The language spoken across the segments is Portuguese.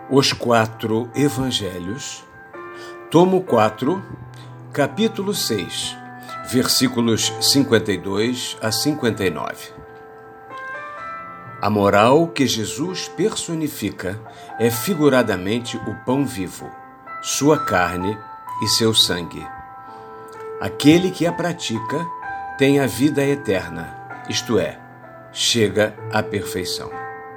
Os quatro Evangelhos, tomo 4, capítulo 6, versículos 52 a 59. A moral que Jesus personifica é figuradamente o pão vivo, sua carne e seu sangue. Aquele que a pratica tem a vida eterna, isto é, chega à perfeição.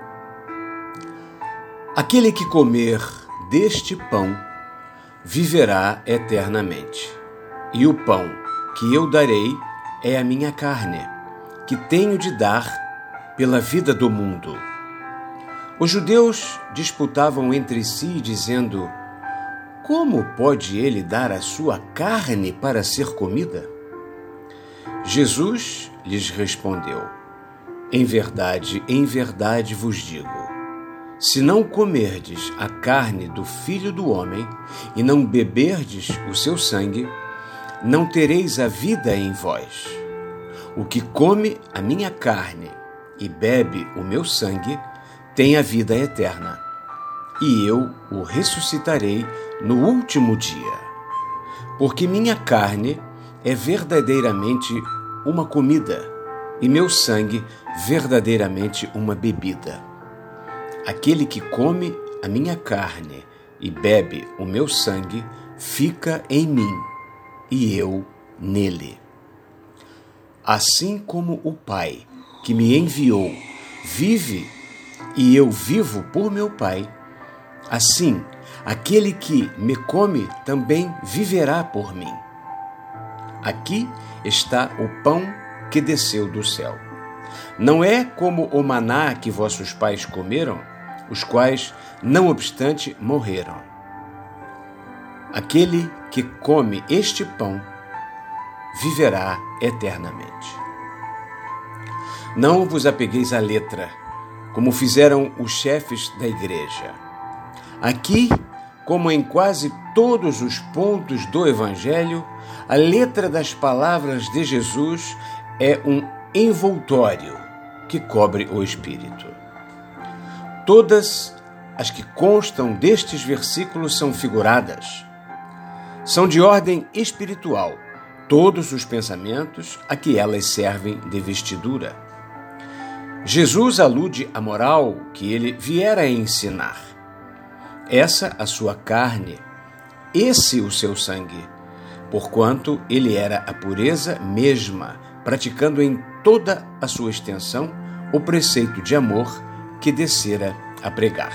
Aquele que comer deste pão viverá eternamente. E o pão que eu darei é a minha carne, que tenho de dar pela vida do mundo. Os judeus disputavam entre si, dizendo: como pode ele dar a sua carne para ser comida? Jesus lhes respondeu: em verdade vos digo, se não comerdes a carne do Filho do Homem e não beberdes o seu sangue, não tereis a vida em vós. O que come a minha carne e bebe o meu sangue tem a vida eterna, e eu o ressuscitarei no último dia. Porque minha carne é verdadeiramente uma comida, e meu sangue verdadeiramente uma bebida. Aquele que come a minha carne e bebe o meu sangue fica em mim, e eu nele. Assim como o Pai que me enviou vive e eu vivo por meu Pai, assim aquele que me come também viverá por mim. Aqui está o pão que desceu do céu. Não é como o maná que vossos pais comeram, os quais, não obstante, morreram. Aquele que come este pão viverá eternamente. Não vos apegueis à letra, como fizeram os chefes da igreja. Aqui, como em quase todos os pontos do Evangelho, a letra das palavras de Jesus é um envoltório que cobre o Espírito. Todas as que constam destes versículos são figuradas. São de ordem espiritual, todos os pensamentos a que elas servem de vestidura. Jesus alude à moral que ele viera a ensinar. Essa a sua carne, esse o seu sangue, porquanto ele era a pureza mesma, praticando em toda a sua extensão o preceito de amor que descera a pregar.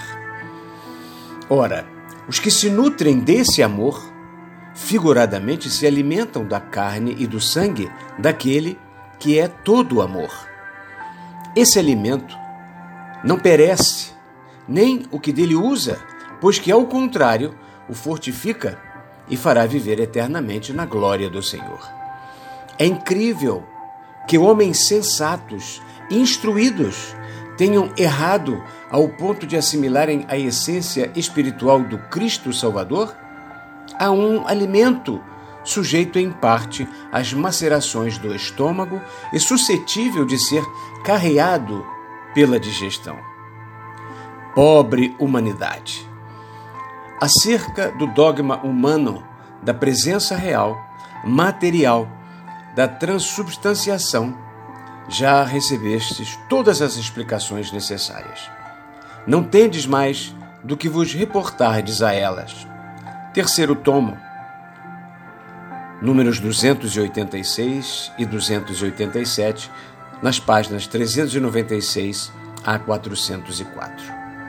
Ora, os que se nutrem desse amor, figuradamente se alimentam da carne e do sangue daquele que é todo amor. Esse alimento não perece, nem o que dele usa, pois que, ao contrário, o fortifica e fará viver eternamente na glória do Senhor. É incrível que homens sensatos, instruídos, tenham errado ao ponto de assimilarem a essência espiritual do Cristo Salvador a um alimento sujeito em parte às macerações do estômago e suscetível de ser carreado pela digestão. Pobre humanidade! Acerca do dogma humano da presença real, material, da transubstanciação, já recebestes todas as explicações necessárias. Não tendes mais do que vos reportardes a elas. Terceiro tomo, números 286 e 287, nas páginas 396 a 404.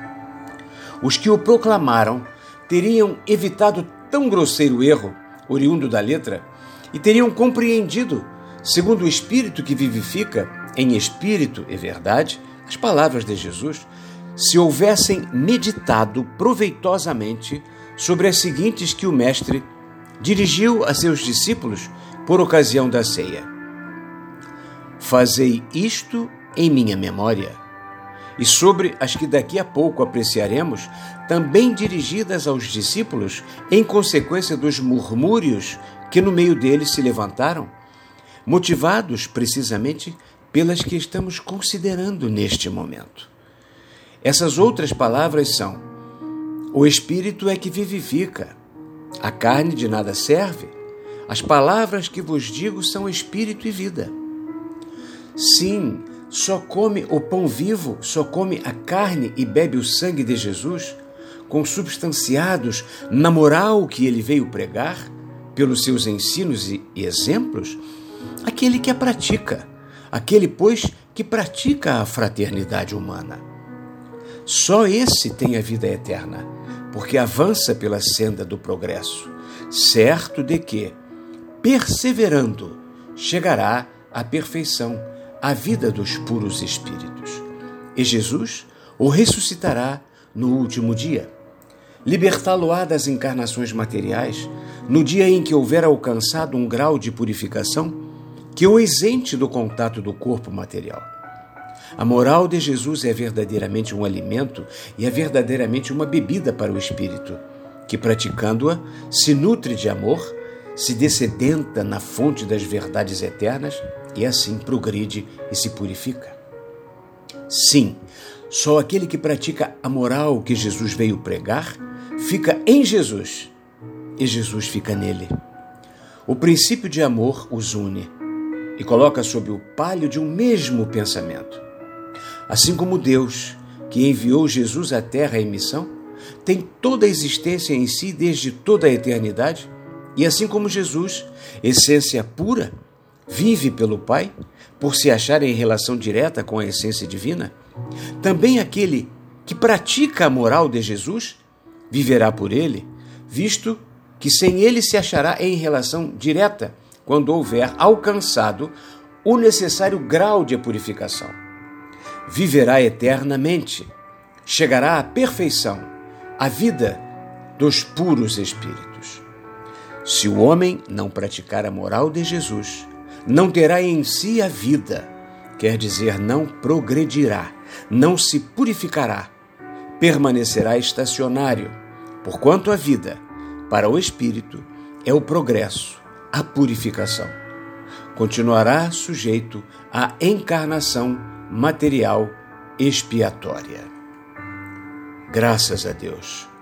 Os que o proclamaram teriam evitado tão grosseiro erro, oriundo da letra, e teriam compreendido, segundo o Espírito que vivifica, em espírito e verdade, as palavras de Jesus, se houvessem meditado proveitosamente sobre as seguintes que o Mestre dirigiu a seus discípulos por ocasião da ceia. Fazei isto em minha memória, e sobre as que daqui a pouco apreciaremos, também dirigidas aos discípulos em consequência dos murmúrios que no meio deles se levantaram, motivados precisamente pelas que estamos considerando neste momento. Essas outras palavras são: O Espírito é que vivifica. A carne de nada serve. As palavras que vos digo são espírito e vida. Sim, só come o pão vivo, só come a carne e bebe o sangue de Jesus, consubstanciados na moral que ele veio pregar, pelos seus ensinos e exemplos, aquele que a pratica, aquele, pois, que pratica a fraternidade humana. Só esse tem a vida eterna, porque avança pela senda do progresso, certo de que, perseverando, chegará à perfeição, à vida dos puros espíritos. E Jesus o ressuscitará no último dia. Libertá-lo-á das encarnações materiais, no dia em que houver alcançado um grau de purificação que o isente do contato do corpo material. A moral de Jesus é verdadeiramente um alimento e é verdadeiramente uma bebida para o espírito, que praticando-a se nutre de amor, se dessedenta na fonte das verdades eternas e assim progride e se purifica. Sim, só aquele que pratica a moral que Jesus veio pregar fica em Jesus e Jesus fica nele. O princípio de amor os une e coloca sob o palio de um mesmo pensamento. Assim como Deus, que enviou Jesus à terra em missão, tem toda a existência em si desde toda a eternidade, e assim como Jesus, essência pura, vive pelo Pai, por se achar em relação direta com a essência divina, também aquele que pratica a moral de Jesus viverá por ele, visto que sem ele se achará em relação direta quando houver alcançado o necessário grau de purificação. Viverá eternamente, chegará à perfeição, à vida dos puros espíritos. Se o homem não praticar a moral de Jesus, não terá em si a vida, quer dizer, não progredirá, não se purificará, permanecerá estacionário, porquanto a vida, para o espírito, é o progresso, a purificação. Continuará sujeito à encarnação material expiatória. Graças a Deus.